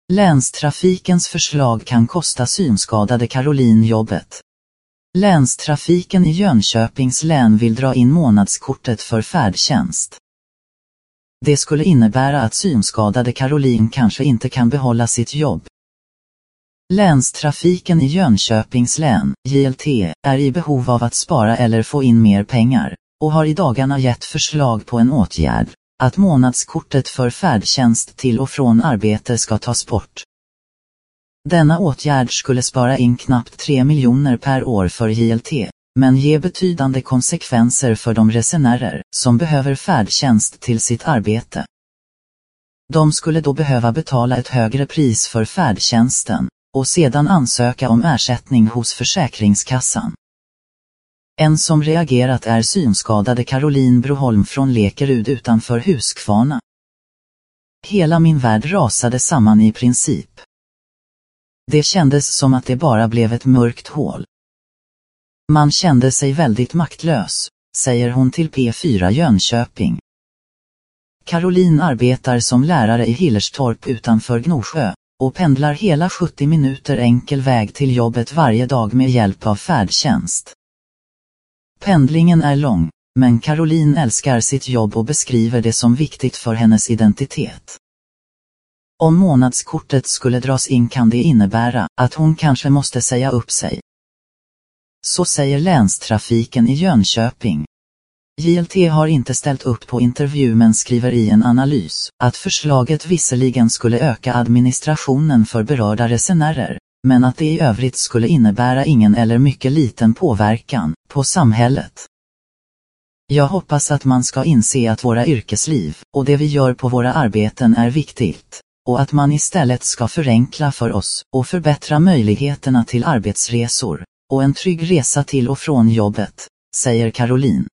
Länstrafikens förslag kan kosta synskadade Caroline jobbet. Länstrafiken i Jönköpings län vill dra in månadskortet för färdtjänst. Det skulle innebära att synskadade Caroline kanske inte kan behålla sitt jobb. Länstrafiken i Jönköpings län, JLT, är i behov av att spara eller få in mer pengar, och har i dagarna gett förslag på en åtgärd, att månadskortet för färdtjänst till och från arbete ska tas bort. Denna åtgärd skulle spara in knappt 3 miljoner per år för JLT, men ge betydande konsekvenser för de resenärer som behöver färdtjänst till sitt arbete. De skulle då behöva betala ett högre pris för färdtjänsten och sedan ansöka om ersättning hos Försäkringskassan. En som reagerat är synskadade Caroline Broholm från Lekerud utanför Huskvarna. Hela min värld rasade samman i princip. Det kändes som att det bara blev ett mörkt hål. Man kände sig väldigt maktlös, säger hon till P4 Jönköping. Caroline arbetar som lärare i Hillerstorp utanför Gnosjö och pendlar hela 70 minuter enkel väg till jobbet varje dag med hjälp av färdtjänst. Pendlingen är lång, men Caroline älskar sitt jobb och beskriver det som viktigt för hennes identitet. Om månadskortet skulle dras in kan det innebära att hon kanske måste säga upp sig. Så säger länstrafiken i Jönköping. JLT har inte ställt upp på intervju men skriver i en analys att förslaget visserligen skulle öka administrationen för berörda resenärer, men att det i övrigt skulle innebära ingen eller mycket liten påverkan på samhället. Jag hoppas att man ska inse att våra yrkesliv och det vi gör på våra arbeten är viktigt, och att man istället ska förenkla för oss och förbättra möjligheterna till arbetsresor och en trygg resa till och från jobbet, säger Caroline.